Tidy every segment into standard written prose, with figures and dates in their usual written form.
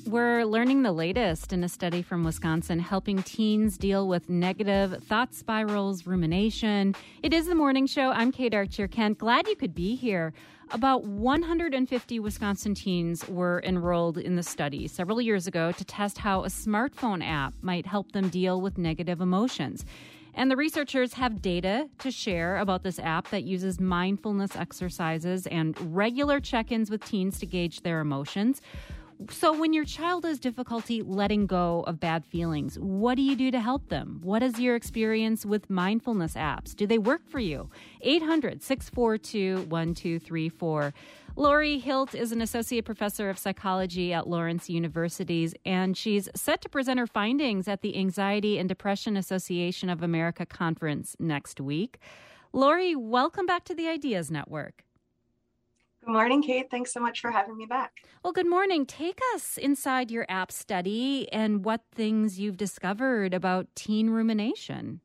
We're learning the latest in a study from Wisconsin helping teens deal with negative thought spirals, rumination. It is the morning show. I'm Kate Archer-Kent. Glad you could be here. About 150 Wisconsin teens were enrolled in the study several years ago to test how a smartphone app might help them deal with negative emotions. And the researchers have data to share about this app that uses mindfulness exercises and regular check-ins with teens to gauge their emotions. So when your child has difficulty letting go of bad feelings, what do you do to help them? What is your experience with mindfulness apps? Do they work for you? 800-642-1234. Lori Hilt is an associate professor of psychology at Lawrence University, and she's set to present her findings at the Anxiety and Depression Association of America conference next week. Lori, welcome back to the Ideas Network. Good morning, Kate. Thanks so much for having me back. Well, good morning. Take us inside your app study and what things you've discovered about teen rumination.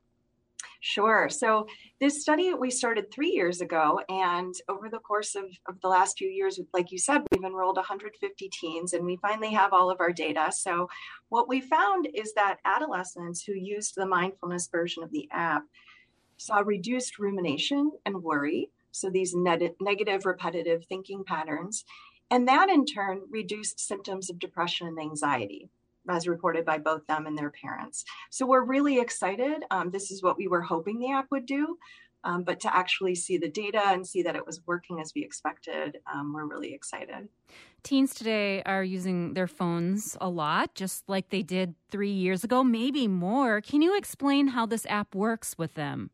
Sure. So this study we started 3 years ago, and over the course of the last few years, like you said, we've enrolled 150 teens, and we finally have all of our data. So what we found is that adolescents who used the mindfulness version of the app saw reduced rumination and worry. So these negative, repetitive thinking patterns, and that in turn reduced symptoms of depression and anxiety, as reported by both them and their parents. So we're really excited. This is what we were hoping the app would do, but to actually see the data and see that it was working as we expected, we're really excited. Teens today are using their phones a lot, just like they did 3 years ago, maybe more. Can you explain how this app works with them?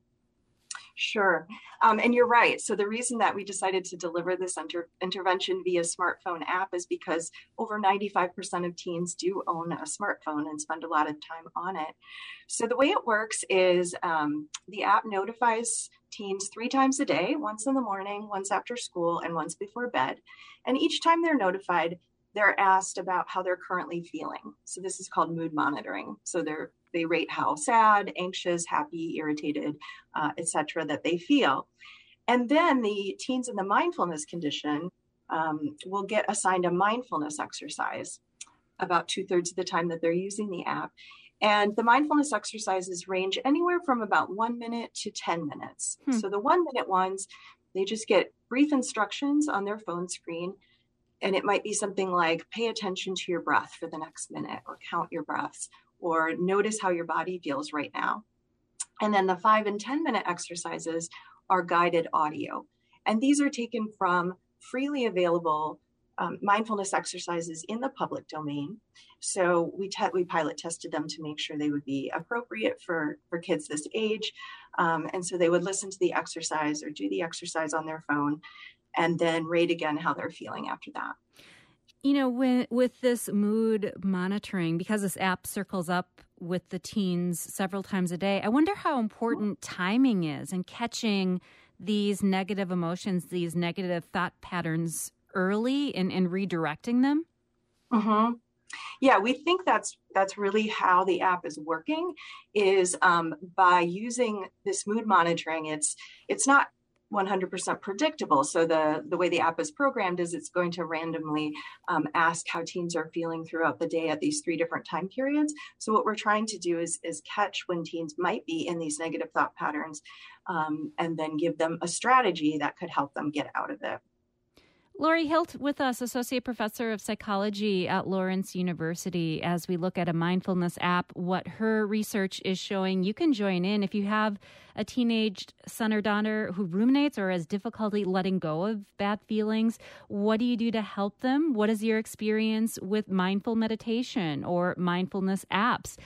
Sure. And you're right. So the reason that we decided to deliver this intervention via smartphone app is because over 95% of teens do own a smartphone and spend a lot of time on it. So the way it works is the app notifies teens 3 times a day, once in the morning, once after school, and once before bed. And each time they're notified, they're asked about how they're currently feeling. So this is called mood monitoring. So they rate how sad, anxious, happy, irritated, etc. that they feel. And then the teens in the mindfulness condition will get assigned a mindfulness exercise about 2/3 of the time that they're using the app. And the mindfulness exercises range anywhere from about 1 minute to 10 minutes. So the 1 minute ones, they just get brief instructions on their phone screen. And it might be something like pay attention to your breath for the next minute, or count your breaths, or notice how your body feels right now. And then the 5 and 10 minute exercises are guided audio. And these are taken from freely available mindfulness exercises in the public domain. So we pilot tested them to make sure they would be appropriate for kids this age. And so they would listen to the exercise or do the exercise on their phone, and then rate again how they're feeling after that. You know, with this mood monitoring, because this app circles up with the teens several times a day, I wonder how important timing is in catching these negative emotions, these negative thought patterns early and redirecting them. Mm-hmm. Yeah, we think that's really how the app is working, is by using this mood monitoring. It's not 100% predictable. So the way the app is programmed is it's going to randomly ask how teens are feeling throughout the day at these 3 different time periods. So what we're trying to do is catch when teens might be in these negative thought patterns, and then give them a strategy that could help them get out of it. Lori Hilt with us, Associate Professor of Psychology at Lawrence University, as we look at a mindfulness app, what her research is showing. You can join in if you have a teenage son or daughter who ruminates or has difficulty letting go of bad feelings. What do you do to help them? What is your experience with mindful meditation or mindfulness apps?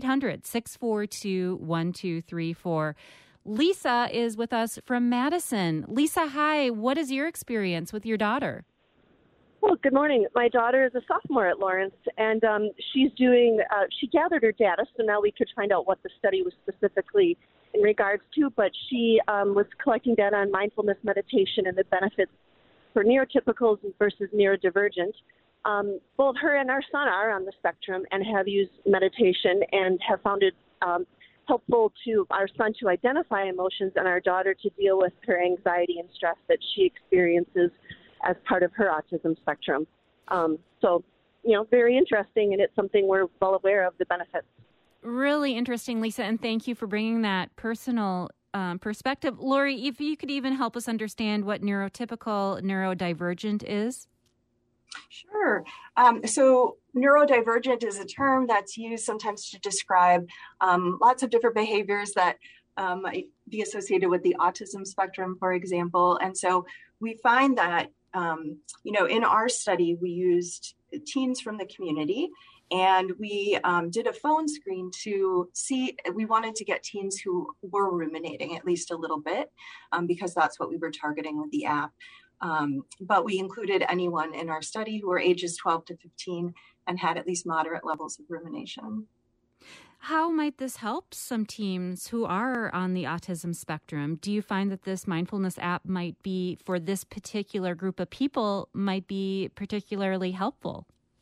800-642-1234. Lisa is with us from Madison. Lisa, hi. What is your experience with your daughter? Well, good morning. My daughter is a sophomore at Lawrence, and she gathered her data, so now we could find out what the study was specifically in regards to, but she was collecting data on mindfulness meditation and the benefits for neurotypicals versus neurodivergent. Both her and our son are on the spectrum and have used meditation and have found it helpful to our son to identify emotions and our daughter to deal with her anxiety and stress that she experiences as part of her autism spectrum. So very interesting, and it's something we're well aware of the benefits. Really interesting, Lisa, and thank you for bringing that personal perspective. Lori, if you could even help us understand what neurotypical neurodivergent is. Sure. So neurodivergent is a term that's used sometimes to describe lots of different behaviors that might be associated with the autism spectrum, for example. And so we find that, in our study, we used teens from the community, and we did a phone screen to see, we wanted to get teens who were ruminating at least a little bit, because that's what we were targeting with the app. But we included anyone in our study who were ages 12 to 15 and had at least moderate levels of rumination. How might this help some teens who are on the autism spectrum? Do you find that this mindfulness app might be, for this particular group of people, might be particularly helpful?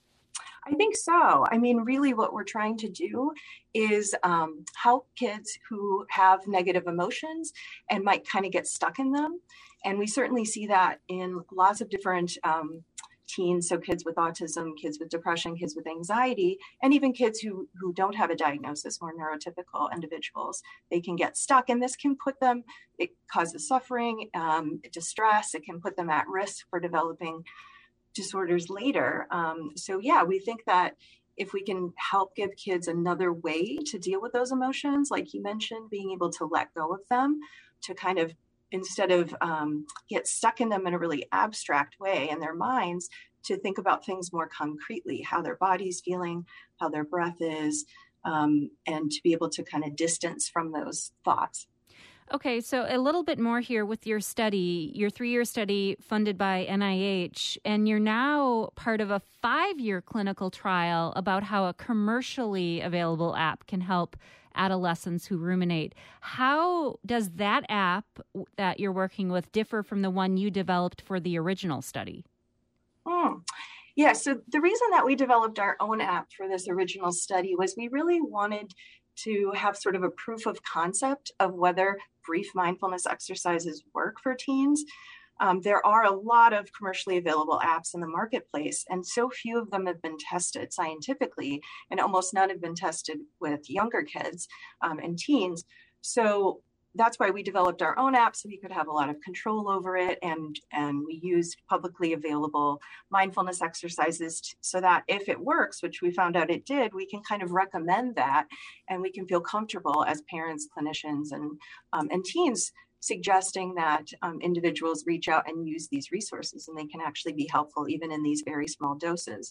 I think so. I mean, really what we're trying to do is help kids who have negative emotions and might kind of get stuck in them. And we certainly see that in lots of different teens, so kids with autism, kids with depression, kids with anxiety, and even kids who don't have a diagnosis, more neurotypical individuals. They can get stuck, and this can put them, it causes suffering, distress, it can put them at risk for developing disorders later. We think that if we can help give kids another way to deal with those emotions, like you mentioned, being able to let go of them, to kind of, instead of get stuck in them in a really abstract way in their minds, to think about things more concretely, how their body's feeling, how their breath is, and to be able to kind of distance from those thoughts. Okay, so a little bit more here with your study, your 3-year study funded by NIH, and you're now part of a 5-year clinical trial about how a commercially available app can help adolescents who ruminate. How does that app that you're working with differ from the one you developed for the original study? Yeah, so the reason that we developed our own app for this original study was we really wanted to have sort of a proof of concept of whether brief mindfulness exercises work for teens. There are a lot of commercially available apps in the marketplace, and so few of them have been tested scientifically, and almost none have been tested with younger kids and teens. So that's why we developed our own app, so we could have a lot of control over it. And we used publicly available mindfulness exercises so that if it works, which we found out it did, we can kind of recommend that, and we can feel comfortable as parents, clinicians, and teens, suggesting that individuals reach out and use these resources, and they can actually be helpful even in these very small doses.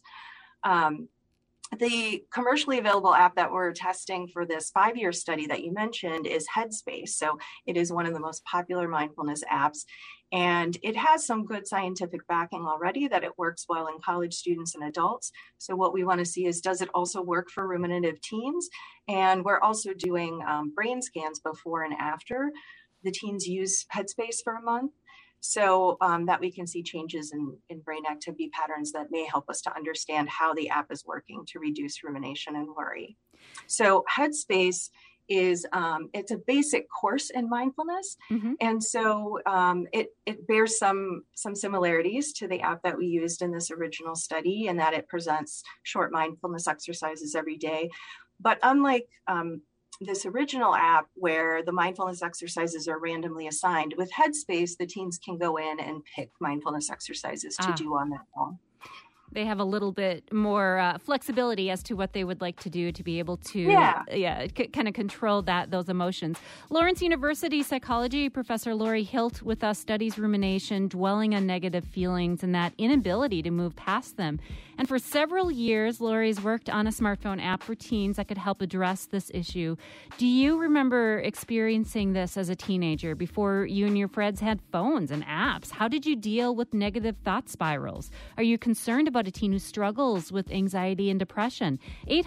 The commercially available app that we're testing for this 5-year study that you mentioned is Headspace. So it is one of the most popular mindfulness apps, and it has some good scientific backing already that it works well in college students and adults. So what we want to see is, does it also work for ruminative teens? And we're also doing brain scans before and after the teens use Headspace for a month, so that we can see changes in brain activity patterns that may help us to understand how the app is working to reduce rumination and worry. So Headspace is, it's a basic course in mindfulness. Mm-hmm. And so it bears some similarities to the app that we used in this original study, in that it presents short mindfulness exercises every day. But unlike this original app where the mindfulness exercises are randomly assigned, with Headspace, the teens can go in and pick mindfulness exercises to do on their own. They have a little bit more flexibility as to what they would like to do to be able to kind of control those emotions. Lawrence University psychology professor Lori Hilt with us studies rumination, dwelling on negative feelings, and that inability to move past them. And for several years, Lori's worked on a smartphone app for teens that could help address this issue. Do you remember experiencing this as a teenager before you and your friends had phones and apps? How did you deal with negative thought spirals? Are you concerned about a teen who struggles with anxiety and depression?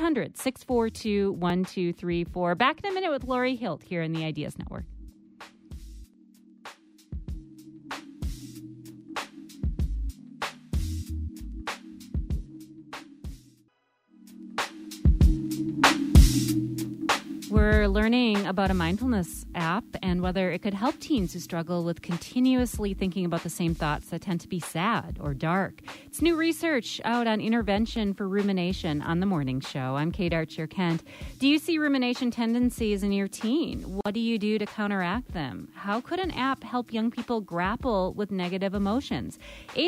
800-642-1234. Back in a minute with Lori Hilt here in the Ideas Network. We're learning about a mindfulness app and whether it could help teens who struggle with continuously thinking about the same thoughts that tend to be sad or dark. It's new research out on intervention for rumination on The Morning Show. I'm Kate Archer-Kent. Do you see rumination tendencies in your teen? What do you do to counteract them? How could an app help young people grapple with negative emotions?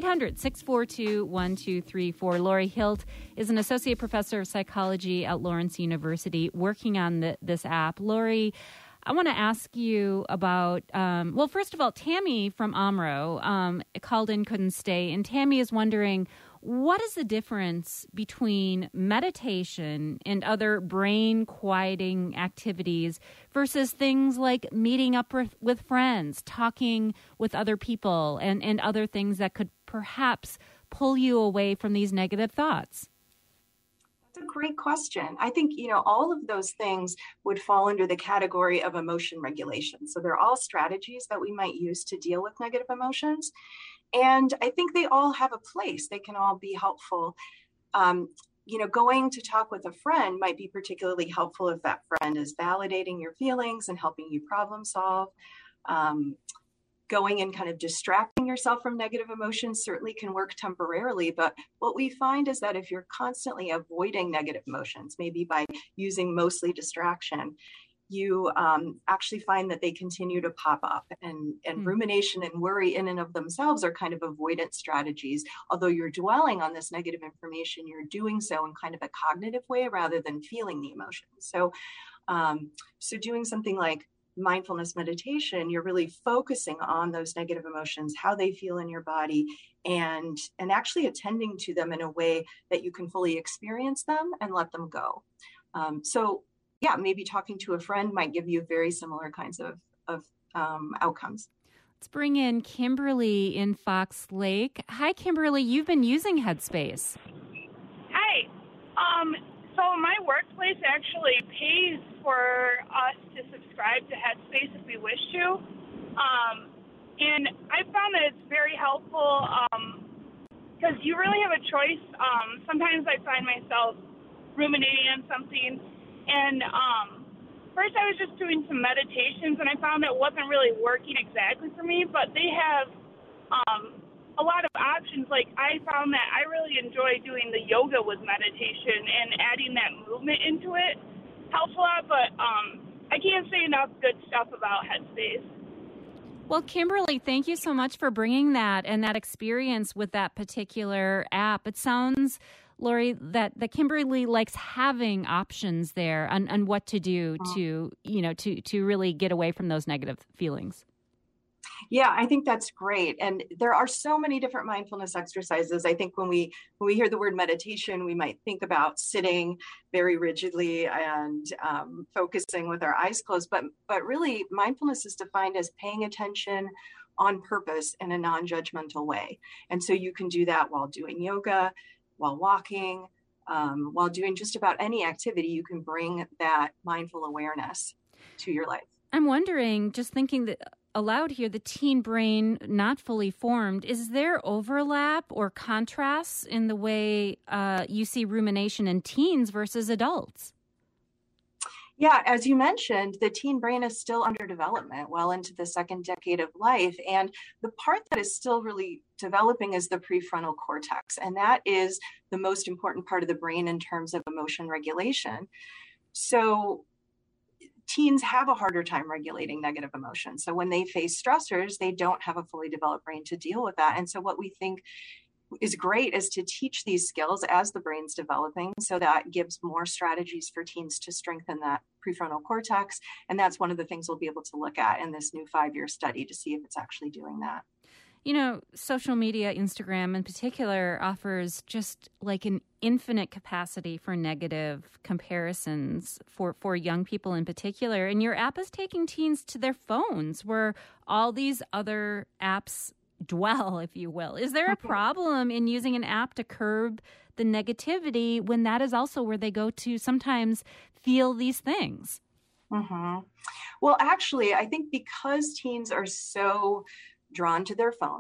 800-642-1234. Lori Hilt is an associate professor of psychology at Lawrence University working on this app. Lori, I want to ask you about, first of all, Tammy from Omro called in, couldn't stay, and Tammy is wondering, what is the difference between meditation and other brain-quieting activities versus things like meeting up with friends, talking with other people, and other things that could perhaps pull you away from these negative thoughts? That's a great question. I think, all of those things would fall under the category of emotion regulation. So they're all strategies that we might use to deal with negative emotions. And I think they all have a place. They can all be helpful. Going to talk with a friend might be particularly helpful if that friend is validating your feelings and helping you problem solve. Going and kind of distracting yourself from negative emotions certainly can work temporarily. But what we find is that if you're constantly avoiding negative emotions, maybe by using mostly distraction, you actually find that they continue to pop up. And rumination and worry in and of themselves are kind of avoidance strategies. Although you're dwelling on this negative information, you're doing so in kind of a cognitive way rather than feeling the emotion. So doing something like mindfulness meditation, you're really focusing on those negative emotions, how they feel in your body, and actually attending to them in a way that you can fully experience them and let them go. Maybe talking to a friend might give you very similar kinds of outcomes. Let's bring in Kimberly in Fox Lake. Hi, Kimberly. You've been using Headspace. Hi. So my workplace actually pays for us to subscribe to Headspace if we wish to. And I found that it's very helpful because you really have a choice. Sometimes I find myself ruminating on something. And first I was just doing some meditations, and I found it wasn't really working exactly for me. But they have a lot of options. Like, I found that I really enjoy doing the yoga with meditation, and adding that movement into it helps a lot. But I can't say enough good stuff about Headspace. Well, Kimberly, thank you so much for bringing that and that experience with that particular app. It sounds, Lori, that Kimberly likes having options there on what to do to really get away from those negative feelings. Yeah, I think that's great. And there are so many different mindfulness exercises. I think when we hear the word meditation, we might think about sitting very rigidly and focusing with our eyes closed. But really, mindfulness is defined as paying attention on purpose in a non-judgmental way. And so you can do that while doing yoga, while walking, while doing just about any activity. You can bring that mindful awareness to your life. I'm wondering, just thinking that aloud here, the teen brain not fully formed, is there overlap or contrasts in the way you see rumination in teens versus adults? Yeah, as you mentioned, the teen brain is still under development, well into the second decade of life. And the part that is still really developing is the prefrontal cortex. And that is the most important part of the brain in terms of emotion regulation. So teens have a harder time regulating negative emotions. So when they face stressors, they don't have a fully developed brain to deal with that. And so what we think is great is to teach these skills as the brain's developing, so that gives more strategies for teens to strengthen that prefrontal cortex. And that's one of the things we'll be able to look at in this new 5-year study to see if it's actually doing that. You know, social media, Instagram in particular, offers just like an infinite capacity for negative comparisons for young people in particular. And your app is taking teens to their phones where all these other apps dwell, if you will. Is there a problem in using an app to curb the negativity when that is also where they go to sometimes feel these things? Mm-hmm. Well, actually, I think because teens are so drawn to their phones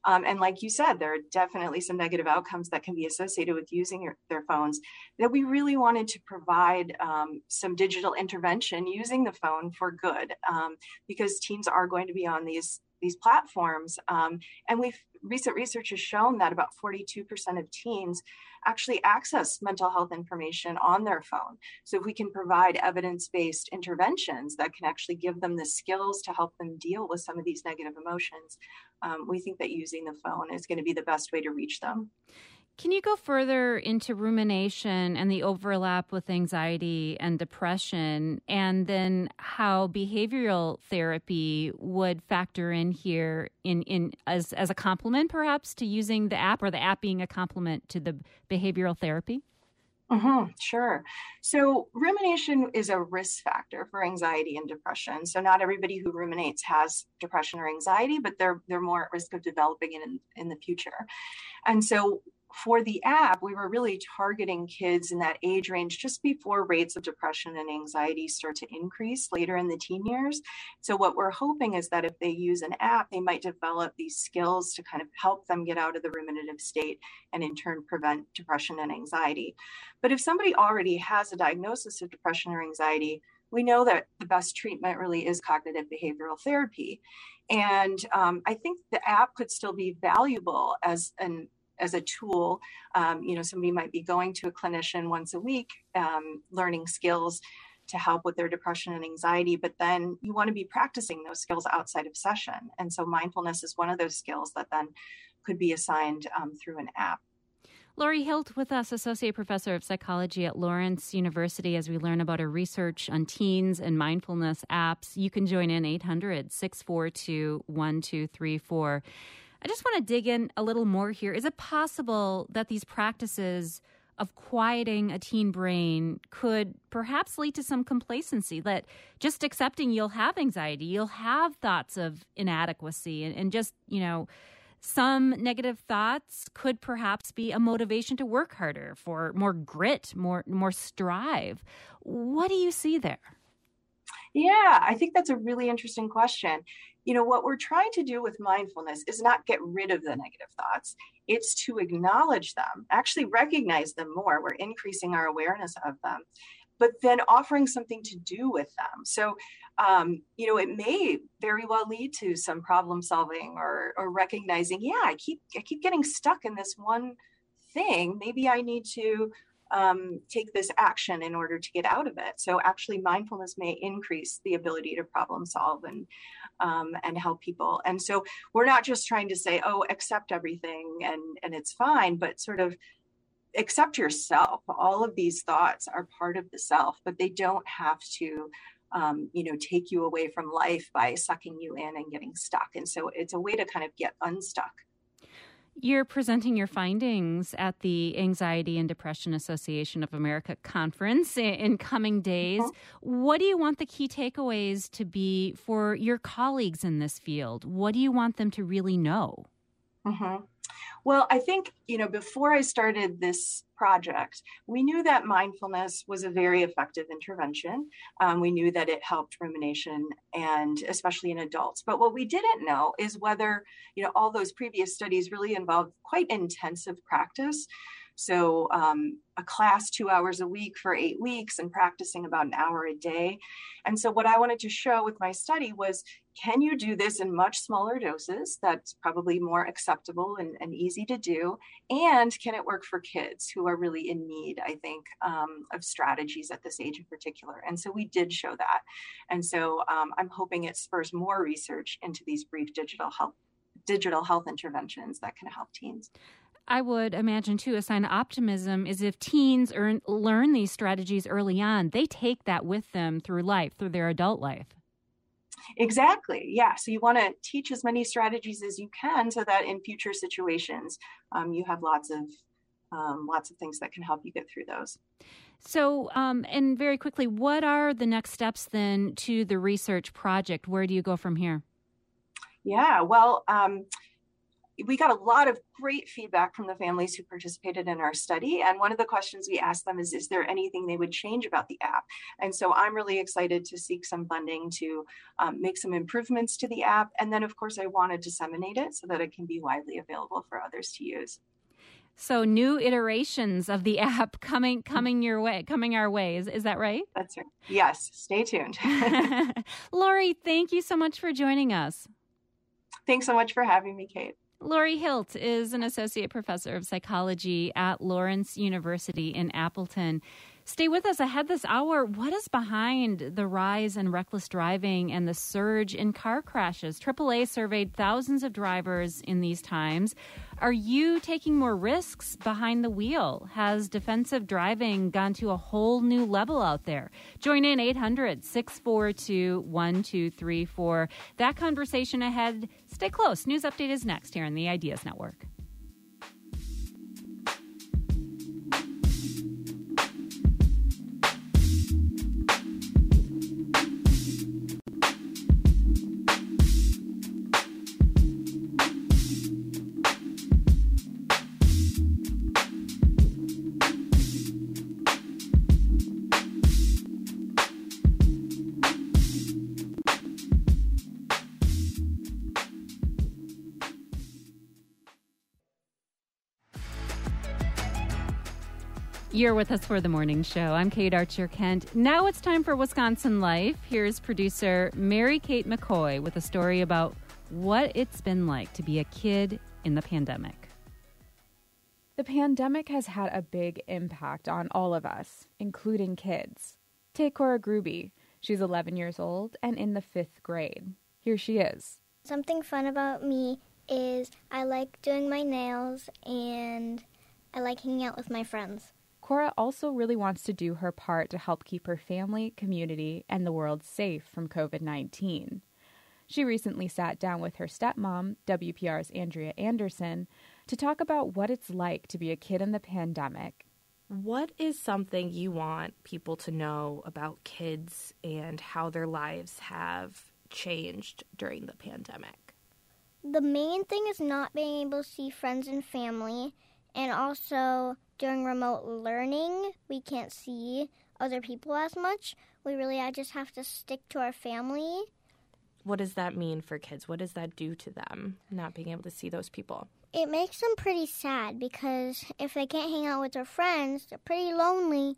And like you said, there are definitely some negative outcomes that can be associated with using their phones, that we really wanted to provide some digital intervention using the phone for good, because teens are going to be on these platforms. And recent research has shown that about 42% of teens actually access mental health information on their phone. So if we can provide evidence-based interventions that can actually give them the skills to help them deal with some of these negative emotions, we think that using the phone is going to be the best way to reach them. Can you go further into rumination and the overlap with anxiety and depression, and then how behavioral therapy would factor in here in as a complement perhaps to using the app, or the app being a complement to the behavioral therapy? Sure. So rumination is a risk factor for anxiety and depression. So not everybody who ruminates has depression or anxiety, but they're more at risk of developing it in the future. And so for the app, we were really targeting kids in that age range just before rates of depression and anxiety start to increase later in the teen years. So what we're hoping is that if they use an app, they might develop these skills to kind of help them get out of the ruminative state and in turn prevent depression and anxiety. But if somebody already has a diagnosis of depression or anxiety, we know that the best treatment really is cognitive behavioral therapy. And I think the app could still be valuable as a tool. Somebody might be going to a clinician once a week, learning skills to help with their depression and anxiety, but then you want to be practicing those skills outside of session. And so mindfulness is one of those skills that then could be assigned through an app. Lori Hilt with us, Associate Professor of Psychology at Lawrence University, as we learn about her research on teens and mindfulness apps. You can join in 800-642-1234. I just want to dig in a little more here. Is it possible that these practices of quieting a teen brain could perhaps lead to some complacency, that just accepting you'll have anxiety, you'll have thoughts of inadequacy, and just, some negative thoughts could perhaps be a motivation to work harder, for more grit, more strive. What do you see there? Yeah, I think that's a really interesting question. What we're trying to do with mindfulness is not get rid of the negative thoughts. It's to acknowledge them, actually recognize them more. We're increasing our awareness of them, but then offering something to do with them. So, it may very well lead to some problem solving or recognizing, I keep getting stuck in this one thing. Maybe I need to take this action in order to get out of it. So actually mindfulness may increase the ability to problem solve and help people. And so we're not just trying to say, accept everything and it's fine, but sort of accept yourself. All of these thoughts are part of the self, but they don't have to, take you away from life by sucking you in and getting stuck. And so it's a way to kind of get unstuck. You're presenting your findings at the Anxiety and Depression Association of America conference in coming days. What do you want the key takeaways to be for your colleagues in this field? What do you want them to really know? Well, I think, before I started this project, we knew that mindfulness was a very effective intervention. We knew that it helped rumination, and especially in adults. But what we didn't know is whether, all those previous studies really involved quite intensive practice. So a class 2 hours a week for 8 weeks and practicing about an hour a day. And so what I wanted to show with my study was, can you do this in much smaller doses? That's probably more acceptable and easy to do. And can it work for kids who are really in need, I think, of strategies at this age in particular? And so we did show that. And so I'm hoping it spurs more research into these brief digital health interventions that can help teens. I would imagine, too, a sign of optimism is if teens learn these strategies early on, they take that with them through life, through their adult life. Exactly. Yeah. So you want to teach as many strategies as you can so that in future situations, you have lots of things that can help you get through those. So, and very quickly, what are the next steps then to the research project? Where do you go from here? Yeah, well, we got a lot of great feedback from the families who participated in our study. And one of the questions we asked them is there anything they would change about the app? And so I'm really excited to seek some funding to make some improvements to the app. And then, of course, I want to disseminate it so that it can be widely available for others to use. So new iterations of the app coming our way. Is that right? That's right. Yes. Stay tuned. Lori, thank you so much for joining us. Thanks so much for having me, Kate. Lori Hilt is an associate professor of psychology at Lawrence University in Appleton. Stay with us ahead this hour. What is behind the rise in reckless driving and the surge in car crashes? AAA surveyed thousands of drivers in these times. Are you taking more risks behind the wheel? Has defensive driving gone to a whole new level out there? Join in 800-642-1234. That conversation ahead. Stay close. News Update is next here on the Ideas Network. You're with us for the morning show. I'm Kate Archer-Kent. Now it's time for Wisconsin Life. Here's producer Mary Kate McCoy with a story about what it's been like to be a kid in the pandemic. The pandemic has had a big impact on all of us, including kids. Take Cora Gruby. She's 11 years old and in the 5th grade. Here she is. Something fun about me is I like doing my nails and I like hanging out with my friends. Cora also really wants to do her part to help keep her family, community, and the world safe from COVID-19. She recently sat down with her stepmom, WPR's Andrea Anderson, to talk about what it's like to be a kid in the pandemic. What is something you want people to know about kids and how their lives have changed during the pandemic? The main thing is not being able to see friends and family, and also during remote learning, we can't see other people as much. We really just have to stick to our family. What does that mean for kids? What does that do to them, not being able to see those people? It makes them pretty sad because if they can't hang out with their friends, they're pretty lonely.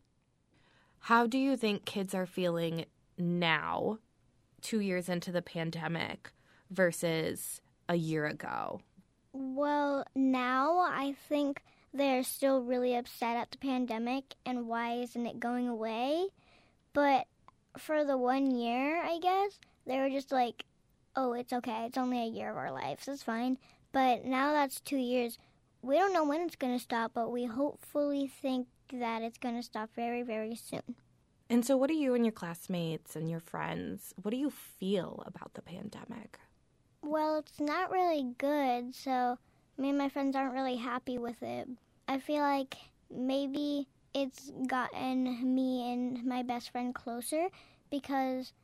How do you think kids are feeling now, 2 years into the pandemic, versus a year ago? Well, now I think they're still really upset at the pandemic and why isn't it going away. But for the 1 year, I guess, they were just like, oh, it's okay. It's only a year of our lives. It's fine. But now that's 2 years. We don't know when it's going to stop, but we hopefully think that it's going to stop very, very soon. And so what do you and your classmates and your friends, what do you feel about the pandemic? Well, it's not really good, so me and my friends aren't really happy with it. I feel like maybe it's gotten me and my best friend closer because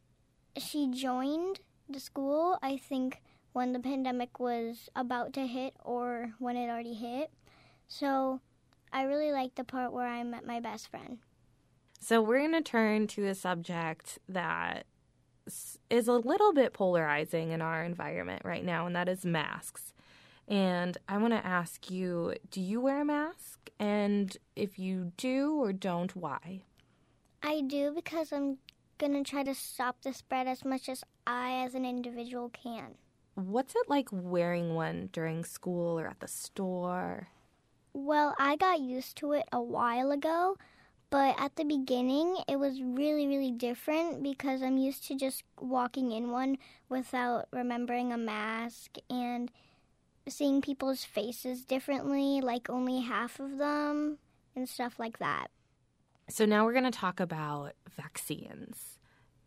she joined the school, I think, when the pandemic was about to hit or when it already hit. So I really like the part where I met my best friend. So we're going to turn to a subject that is a little bit polarizing in our environment right now, and that is masks. And I want to ask you, do you wear a mask? And if you do or don't, why? I do because I'm going to try to stop the spread as much as I, as an individual, can. What's it like wearing one during school or at the store? Well, I got used to it a while ago, but at the beginning, it was really, really different because I'm used to just walking in one without remembering a mask and seeing people's faces differently, like only half of them and stuff like that. So now we're going to talk about vaccines.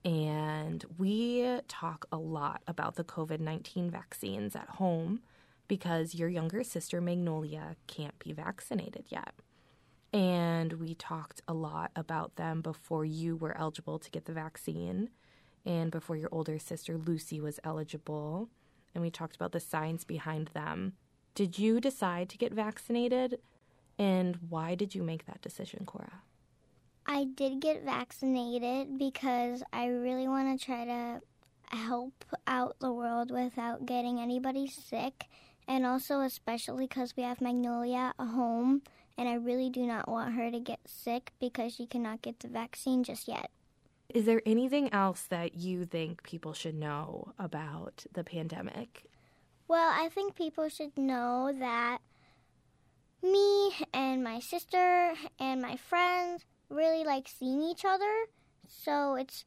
And we talk a lot about the COVID-19 vaccines at home because your younger sister, Magnolia, can't be vaccinated yet. And we talked a lot about them before you were eligible to get the vaccine and before your older sister, Lucy, was eligible. and we talked about the science behind them. Did you decide to get vaccinated, and why did you make that decision, Cora? I did get vaccinated because I really want to try to help out the world without getting anybody sick, and also especially because we have Magnolia at home, and I really do not want her to get sick because she cannot get the vaccine just yet. Is there anything else that you think people should know about the pandemic? Well, I think people should know that me and my sister and my friends really like seeing each other, so it's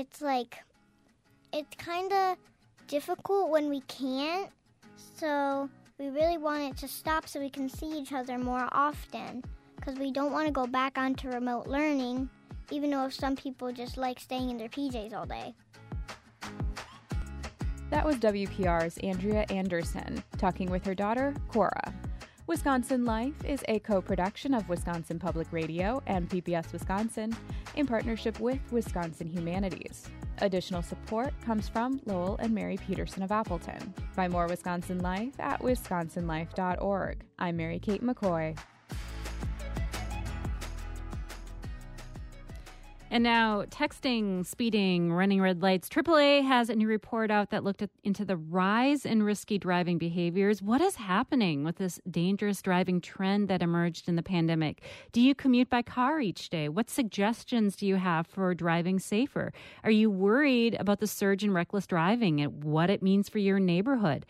kind of difficult when we can't, so we really want it to stop so we can see each other more often, because we don't want to go back onto remote learning, even though some people just like staying in their PJs all day. That was WPR's Andrea Anderson talking with her daughter, Cora. Wisconsin Life is a co-production of Wisconsin Public Radio and PBS Wisconsin in partnership with Wisconsin Humanities. Additional support comes from Lowell and Mary Peterson of Appleton. Find more Wisconsin Life at wisconsinlife.org. I'm Mary Kate McCoy. And now, texting, speeding, running red lights. AAA has a new report out that looked into the rise in risky driving behaviors. What is happening with this dangerous driving trend that emerged in the pandemic? Do you commute by car each day? What suggestions do you have for driving safer? Are you worried about the surge in reckless driving and what it means for your neighborhood?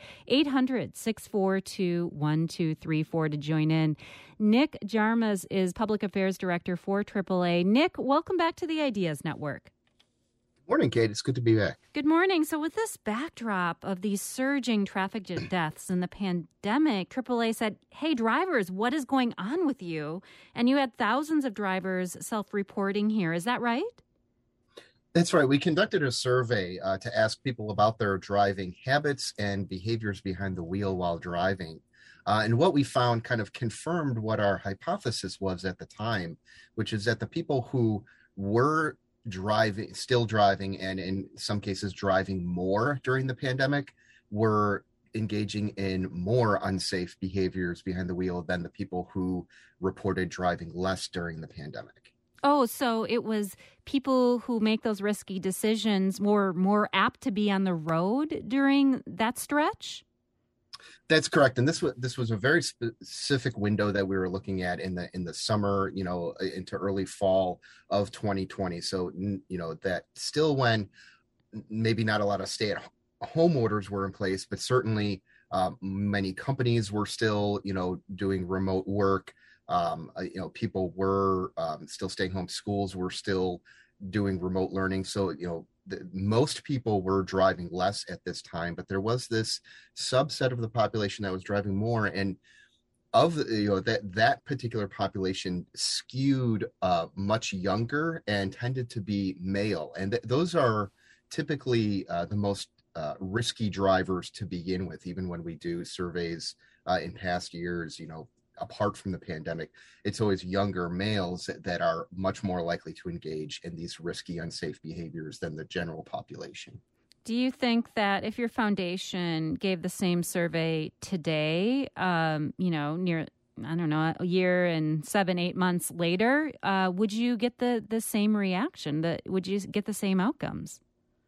800-642-1234 to join in. Nick Jarmas is Public Affairs Director for AAA. Nick, welcome back to the Ideas Network. Good morning, Kate. It's good to be back. Good morning. So with this backdrop of these surging traffic deaths in the pandemic, AAA said, hey, drivers, what is going on with you? And you had thousands of drivers self-reporting here. Is that right? That's right. We conducted a survey to ask people about their driving habits and behaviors behind the wheel while driving. And what we found kind of confirmed what our hypothesis was at the time, which is that the people who were still driving, and in some cases driving more during the pandemic, were engaging in more unsafe behaviors behind the wheel than the people who reported driving less during the pandemic. Oh, so it was people who make those risky decisions were more apt to be on the road during that stretch? That's correct, and this was a very specific window that we were looking at in the summer, into early fall of 2020. So, that still when maybe not a lot of stay-at-home orders were in place, but certainly many companies were still, doing remote work. People were still staying home. Schools were still doing remote learning. So, most people were driving less at this time, but there was this subset of the population that was driving more, and of that particular population skewed much younger and tended to be male, and those are typically the most risky drivers to begin with. Even when we do surveys in past years, apart from the pandemic, it's always younger males that are much more likely to engage in these risky, unsafe behaviors than the general population. Do you think that if your foundation gave the same survey today, near, a year and 7-8 months later, would you get the same reaction? Would you get the same outcomes?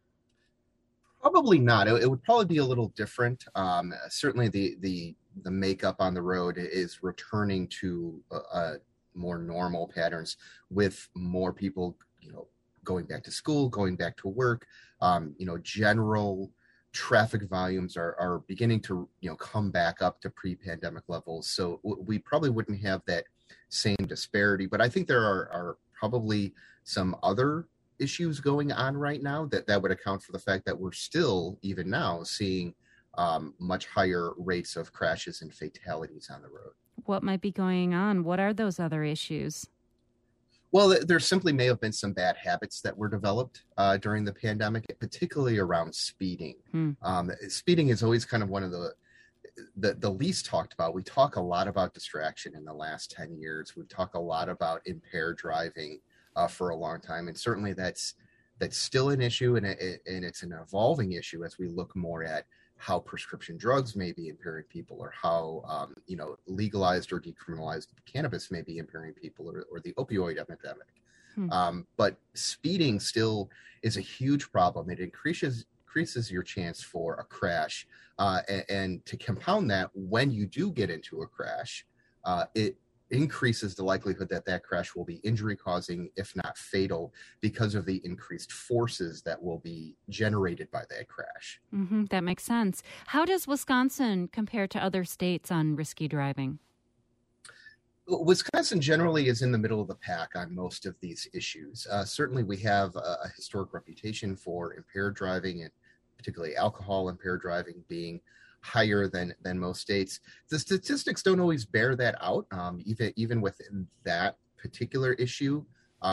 Probably not. It would probably be a little different. Certainly the makeup on the road is returning to more normal patterns, with more people, going back to school, going back to work. General traffic volumes are beginning to, come back up to pre-pandemic levels. So we probably wouldn't have that same disparity, but I think there are probably some other issues going on right now that would account for the fact that we're still, even now, seeing much higher rates of crashes and fatalities on the road. What might be going on? What are those other issues? Well, there simply may have been some bad habits that were developed during the pandemic, particularly around speeding. Speeding is always kind of one of the least talked about. We talk a lot about distraction in the last 10 years. We talk a lot about impaired driving for a long time, and certainly that's still an issue, and it's an evolving issue as we look more at how prescription drugs may be impairing people, or how legalized or decriminalized cannabis may be impairing people, or the opioid epidemic. But speeding still is a huge problem. It increases your chance for a crash, and to compound that, when you do get into a crash, it increases the likelihood that crash will be injury causing, if not fatal, because of the increased forces that will be generated by that crash. Mm-hmm, that makes sense. How does Wisconsin compare to other states on risky driving? Wisconsin generally is in the middle of the pack on most of these issues. Certainly we have a historic reputation for impaired driving, and particularly alcohol impaired driving being higher than most states. The statistics don't always bear that out. Even within that particular issue,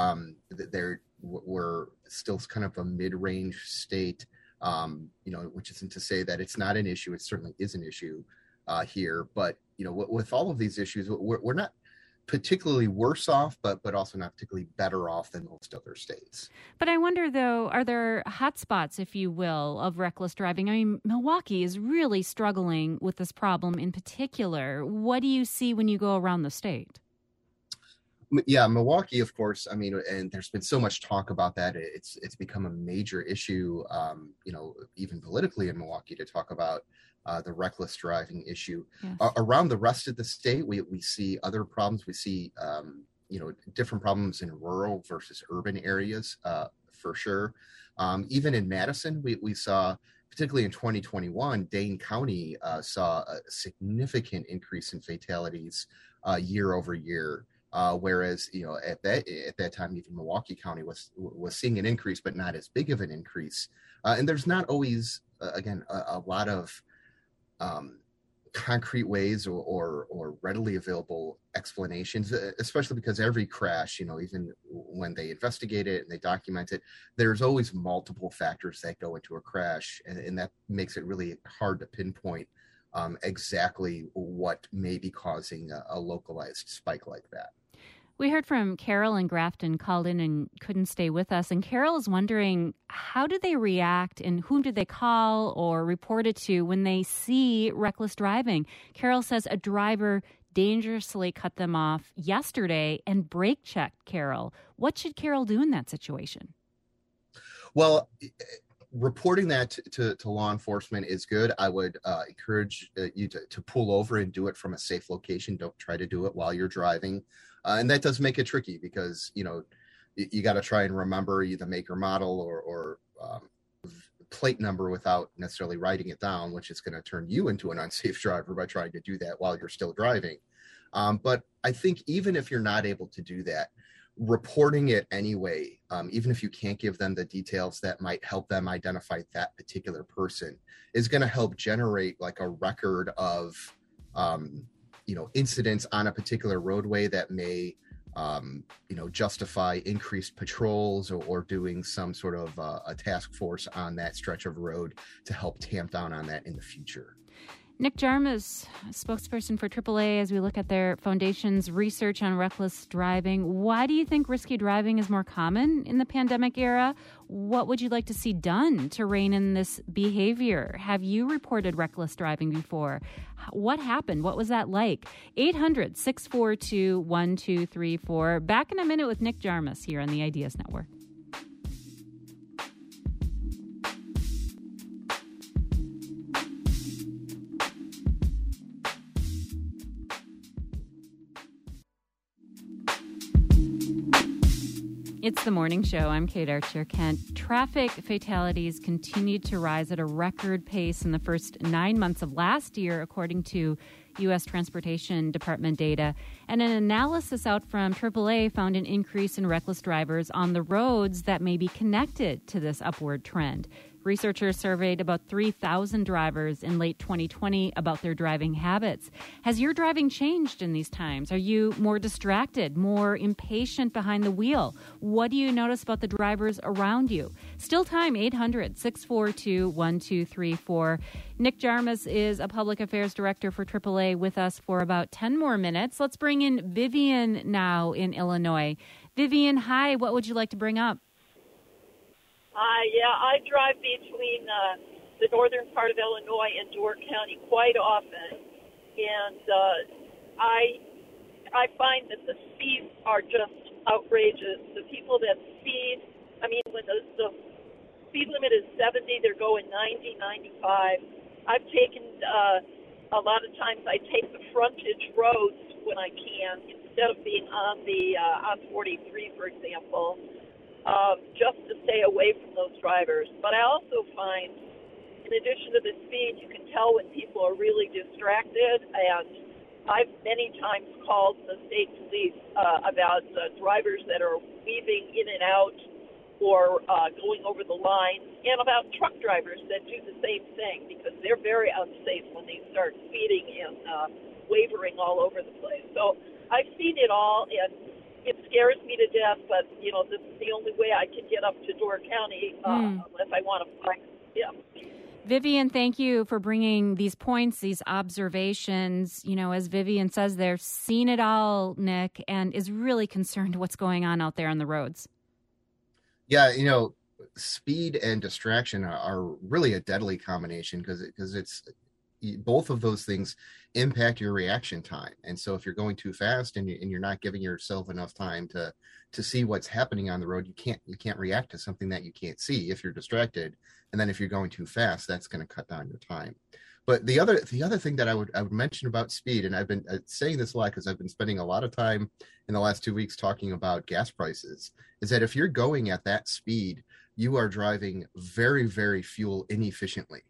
we're still kind of a mid-range state, which isn't to say that it's not an issue. It certainly is an issue here. But, with all of these issues, we're not particularly worse off, but also not particularly better off than most other states. But I wonder, though, are there hotspots, if you will, of reckless driving? I mean, Milwaukee is really struggling with this problem in particular. What do you see when you go around the state? Yeah, Milwaukee, of course. I mean, and there's been so much talk about that. It's become a major issue, even politically in Milwaukee, to talk about the reckless driving issue. Yes. Around the rest of the state, we see other problems. We see, different problems in rural versus urban areas, for sure. Even in Madison, we saw, particularly in 2021, Dane County saw a significant increase in fatalities year over year. Whereas, at that time, even Milwaukee County was seeing an increase, but not as big of an increase. And there's not always, a lot of concrete ways or readily available explanations, especially because every crash, even when they investigate it and they document it, there's always multiple factors that go into a crash. And that makes it really hard to pinpoint exactly what may be causing a localized spike like that. We heard from Carol in Grafton, called in and couldn't stay with us. And Carol is wondering, how do they react and whom do they call or report it to when they see reckless driving? Carol says a driver dangerously cut them off yesterday and brake checked Carol. What should Carol do in that situation? Well, reporting that to law enforcement is good. I would encourage you to pull over and do it from a safe location. Don't try to do it while you're driving. And that does make it tricky because, you got to try and remember either make or model or plate number without necessarily writing it down, which is going to turn you into an unsafe driver by trying to do that while you're still driving. But I think even if you're not able to do that, reporting it anyway, even if you can't give them the details that might help them identify that particular person, is going to help generate like a record of incidents on a particular roadway that may justify increased patrols or doing some sort of a task force on that stretch of road to help tamp down on that in the future. Nick Jarmus, spokesperson for AAA, as we look at their foundation's research on reckless driving. Why do you think risky driving is more common in the pandemic era? What would you like to see done to rein in this behavior? Have you reported reckless driving before? What happened? What was that like? 800-642-1234. Back in a minute with Nick Jarmus here on the Ideas Network. It's the morning show. I'm Kate Archer-Kent. Traffic fatalities continued to rise at a record pace in the first 9 months of last year, according to U.S. Transportation Department data. And an analysis out from AAA found an increase in reckless drivers on the roads that may be connected to this upward trend. Researchers surveyed about 3,000 drivers in late 2020 about their driving habits. Has your driving changed in these times? Are you more distracted, more impatient behind the wheel? What do you notice about the drivers around you? Still time, 800-642-1234. Nick Jarmus is a public affairs director for AAA with us for about 10 more minutes. Let's bring in Vivian now in Illinois. Vivian, hi. What would you like to bring up? I drive between the northern part of Illinois and Door County quite often, and I find that the speeds are just outrageous. The people that speed, I mean, when the speed limit is 70, they're going 90, 95. I've taken, a lot of times I take the frontage roads when I can, instead of being on the on 43, for example, just to stay away from those drivers. But I also find, in addition to the speed, you can tell when people are really distracted, and I've many times called the state police about drivers that are weaving in and out or going over the line, and about truck drivers that do the same thing, because they're very unsafe when they start speeding and wavering all over the place. So I've seen it all, and it scares me to death, but, you know, this is the only way I can get up to Door County unless I want to find, Vivian, thank you for bringing these points, these observations. You know, as Vivian says, they're seen it all, Nick, and is really concerned what's going on out there on the roads. Yeah, you know, speed and distraction are really a deadly combination because it's both of those things impact your reaction time. And so if you're going too fast and you're not giving yourself enough time to see what's happening on the road, you can't react to something that you can't see if you're distracted. And then if you're going too fast, that's going to cut down your time. But the other thing that I would mention about speed, and I've been saying this a lot because I've been spending a lot of time in the last 2 weeks talking about gas prices, is that if you're going at that speed, you are driving very, very fuel inefficiently.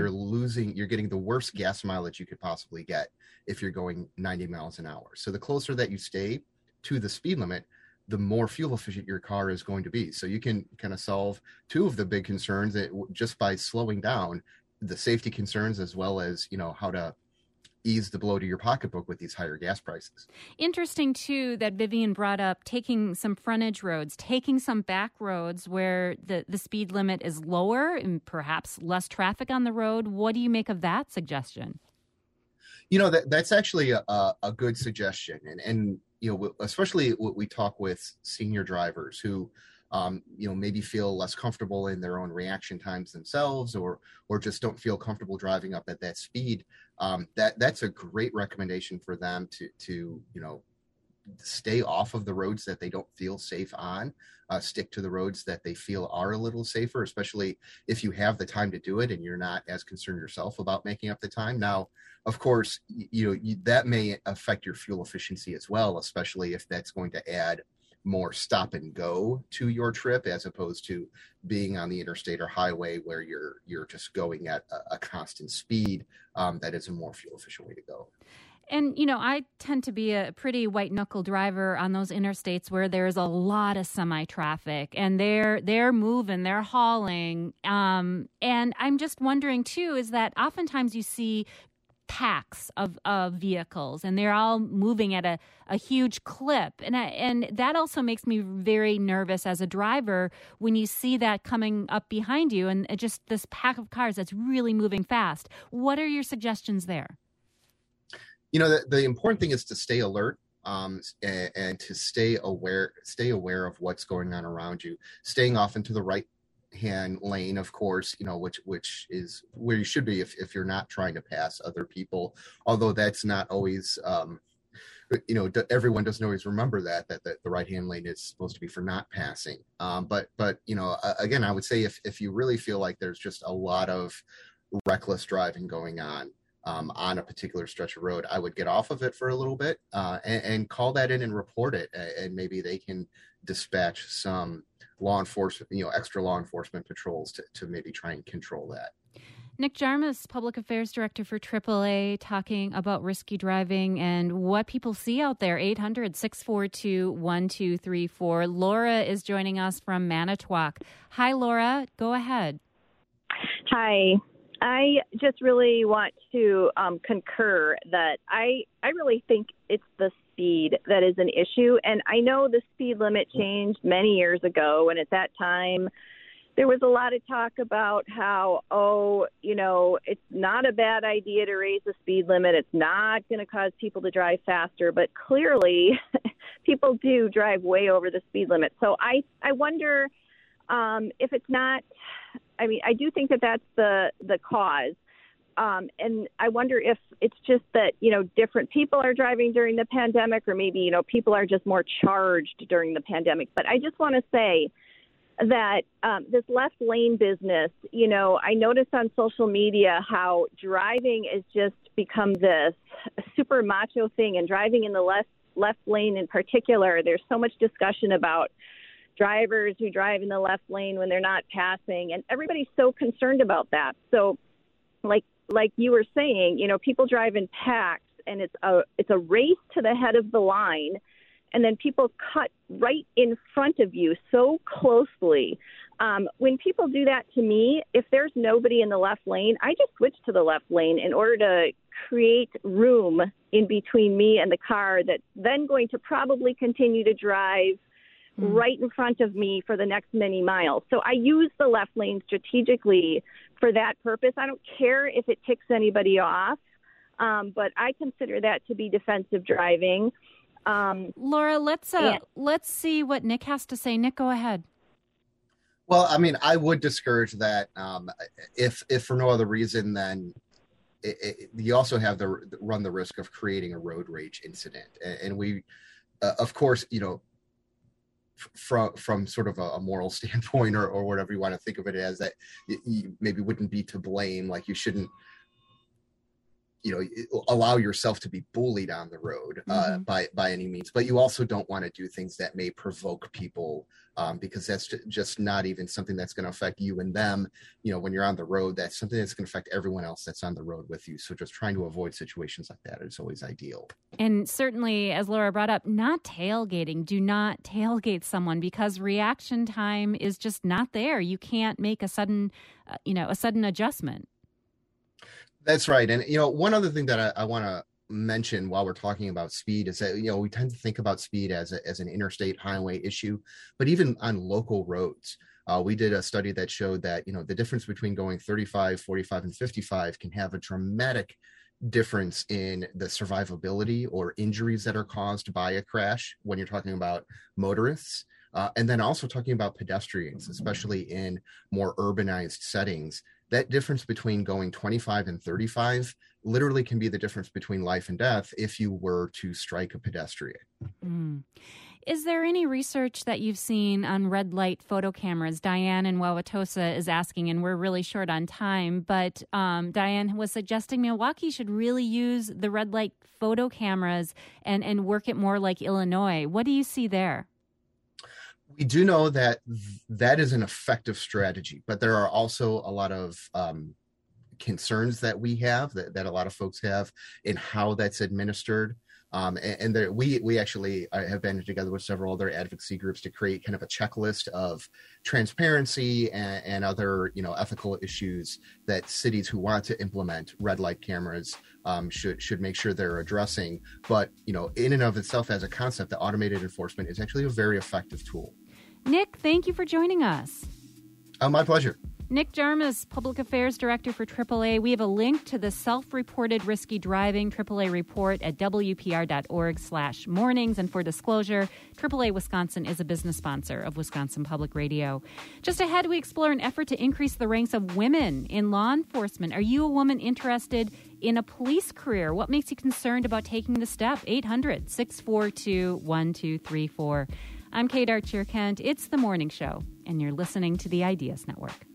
You're getting the worst gas mileage you could possibly get if you're going 90 miles an hour. So the closer that you stay to the speed limit, the more fuel efficient your car is going to be. So you can kind of solve two of the big concerns just by slowing down, the safety concerns, as well as, you know, how to ease the blow to your pocketbook with these higher gas prices. Interesting, too, that Vivian brought up taking some frontage roads, taking some back roads where the speed limit is lower and perhaps less traffic on the road. What do you make of that suggestion? You know, that's actually a good suggestion. And you know, especially we talk with senior drivers who, you know, maybe feel less comfortable in their own reaction times themselves, or just don't feel comfortable driving up at that speed. That's a great recommendation for them to you know, stay off of the roads that they don't feel safe on, stick to the roads that they feel are a little safer, especially if you have the time to do it and you're not as concerned yourself about making up the time. Now, of course, that may affect your fuel efficiency as well, especially if that's going to add more stop and go to your trip, as opposed to being on the interstate or highway where you're just going at a constant speed. That is a more fuel efficient way to go. And, you know, I tend to be a pretty white-knuckle driver on those interstates where there's a lot of semi-traffic, and they're moving, they're hauling. And I'm just wondering, too, is that oftentimes you see packs of vehicles, and they're all moving at a huge clip. And that also makes me very nervous as a driver when you see that coming up behind you and just this pack of cars that's really moving fast. What are your suggestions there? You know, the important thing is to stay alert, and to stay aware of what's going on around you, staying off into the right-hand lane, of course, you know, which is where you should be if you're not trying to pass other people, although that's not always, you know, everyone doesn't always remember that the right-hand lane is supposed to be for not passing. But you know, again, I would say if you really feel like there's just a lot of reckless driving going on a particular stretch of road, I would get off of it for a little bit and call that in and report it. And maybe they can dispatch some law enforcement, you know, extra law enforcement patrols to maybe try and control that. Nick Jarmus, Public Affairs Director for AAA, talking about risky driving and what people see out there. 800-642-1234. Laura is joining us from Manitowoc. Hi, Laura. Go ahead. Hi. I just really want to concur that I really think it's the speed that is an issue. And I know the speed limit changed many years ago. And at that time, there was a lot of talk about how, you know, it's not a bad idea to raise the speed limit. It's not going to cause people to drive faster. But clearly, people do drive way over the speed limit. So I wonder if it's not I mean, I do think that that's the cause. And I wonder if it's just that, different people are driving during the pandemic, or maybe, people are just more charged during the pandemic. But I just want to say that this left lane business, I noticed on social media how driving has just become this super macho thing, and driving in the left lane in particular, there's so much discussion about drivers who drive in the left lane when they're not passing, and everybody's so concerned about that. So like you were saying, people drive in packs, and it's a race to the head of the line, and then people cut right in front of you so closely. When people do that to me, if there's nobody in the left lane, I just switch to the left lane in order to create room in between me and the car that's then going to probably continue to drive right in front of me for the next many miles. So I use the left lane strategically for that purpose. I don't care if it ticks anybody off, but I consider that to be defensive driving. Laura, let's see what Nick has to say. Nick, go ahead. Well, I mean, I would discourage that if for no other reason than you also have to run the risk of creating a road rage incident. And we, of course, from sort of a moral standpoint or whatever you want to think of it as, that you maybe wouldn't be to blame. Like, you shouldn't, allow yourself to be bullied on the road by any means, but you also don't want to do things that may provoke people, because that's just not even something that's going to affect you and them. When you're on the road, that's something that's going to affect everyone else that's on the road with you. So just trying to avoid situations like that is always ideal. And certainly, as Laura brought up, not tailgating. Do not tailgate someone, because reaction time is just not there. You can't make a sudden adjustment. That's right. And, one other thing that I want to mention while we're talking about speed is that, we tend to think about speed as an interstate highway issue, but even on local roads. We did a study that showed that, the difference between going 35, 45, and 55 can have a dramatic difference in the survivability or injuries that are caused by a crash when you're talking about motorists. And then also talking about pedestrians, especially in more urbanized settings. That difference between going 25 and 35 literally can be the difference between life and death if you were to strike a pedestrian. Is there any research that you've seen on red light photo cameras? Diane in Wauwatosa is asking, and we're really short on time, but Diane was suggesting Milwaukee should really use the red light photo cameras and work it more like Illinois. What do you see there? We do know that that is an effective strategy, but there are also a lot of concerns that we have, that a lot of folks have, in how that's administered. And there, we actually have been together with several other advocacy groups to create kind of a checklist of transparency and other, ethical issues that cities who want to implement red light cameras should make sure they're addressing. But, in and of itself as a concept, the automated enforcement is actually a very effective tool. Nick, thank you for joining us. My pleasure. Nick Jarmus, Public Affairs Director for AAA. We have a link to the self-reported risky driving AAA report at WPR.org/mornings. And for disclosure, AAA Wisconsin is a business sponsor of Wisconsin Public Radio. Just ahead, we explore an effort to increase the ranks of women in law enforcement. Are you a woman interested in a police career? What makes you concerned about taking the step? 800-642-1234. I'm Kate Archer-Kent. It's The Morning Show, and you're listening to the Ideas Network.